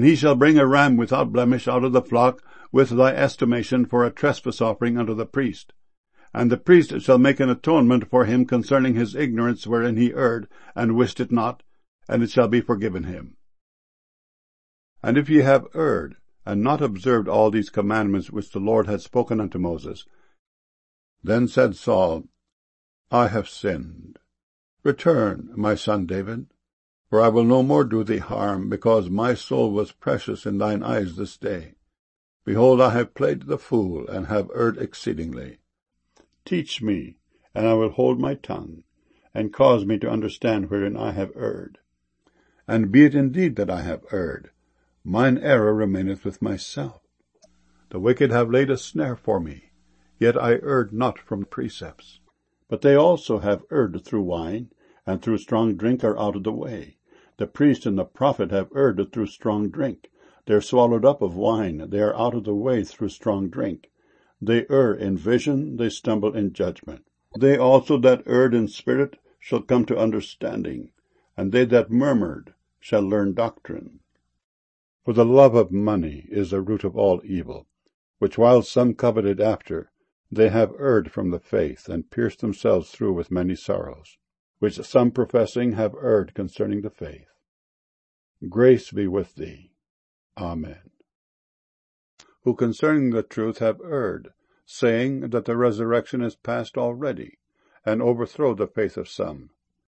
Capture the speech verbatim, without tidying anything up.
And he shall bring a ram without blemish out of the flock with thy estimation for a trespass offering unto the priest. And the priest shall make an atonement for him concerning his ignorance wherein he erred, and wist it not, and it shall be forgiven him. And if ye have erred, and not observed all these commandments which the Lord had spoken unto Moses, then said Saul, I have sinned. Return, my son David, for I will no more do thee harm, because my soul was precious in thine eyes this day. Behold, I have played the fool, and have erred exceedingly. Teach me, and I will hold my tongue, and cause me to understand wherein I have erred. And be it indeed that I have erred, mine error remaineth with myself. The wicked have laid a snare for me, yet I erred not from precepts. But they also have erred through wine, and through strong drink are out of the way. The priest and the prophet have erred through strong drink. They are swallowed up of wine, they are out of the way through strong drink. They err in vision, they stumble in judgment. They also that erred in spirit shall come to understanding, and they that murmured shall learn doctrine. For the love of money is the root of all evil, which while some coveted after, they have erred from the faith, and pierced themselves through with many sorrows, which some professing have erred concerning the faith. Grace be with thee. Amen. Who concerning the truth have erred, saying that the resurrection is past already, and overthrow the faith of some.